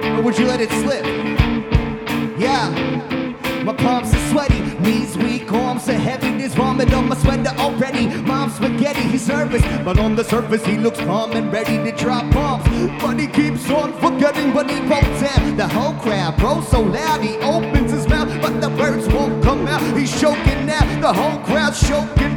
or would you let it slip? Yeah. My palms are sweaty, knees weak, arms are heavy. There's vomit on my sweater already. Mom's spaghetti, he's nervous, but on the surface he looks calm and ready to drop bombs. But he keeps on forgetting, but he won't tell. The whole crowd grows so loud, he opens his mouth, but the words won't come out. He's choking now, the whole crowd's choking